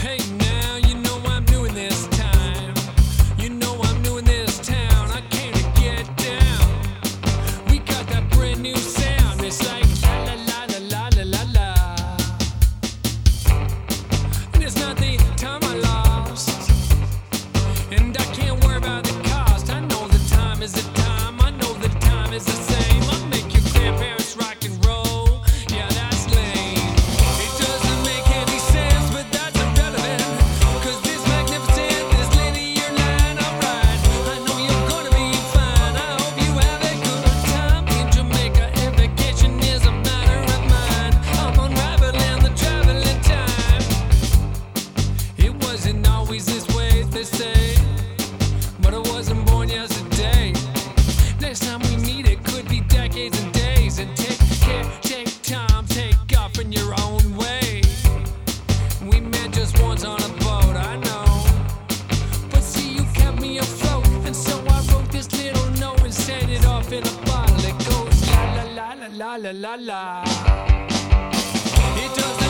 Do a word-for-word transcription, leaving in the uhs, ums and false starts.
Hey now, you know I'm new in this time. You know I'm new in this town. I came to get down. We got that brand new sound. It's like la la la la la la la. And it's not the time I lost. And I can't worry about the cost. I know the time is the time. I know the time is the same. I'll make your grandparents rock and roll. Yeah, that's lame. It doesn't make any sense, but that's irrelevant. Cause this magnificent, this linear line I ride. I know you're gonna be fine. I hope you have a good time in Jamaica. And vacation is a matter of mine. I'm unraveling the traveling time. It wasn't always this way, they say. But I wasn't born yesterday. Next time we meet, it could be decades and days. And take care, take time, take off in your own way. We met just once on a boat, I know. But see, you kept me afloat. And so I wrote this little note and sent it off in a bottle. It goes la la la la la la la la. It does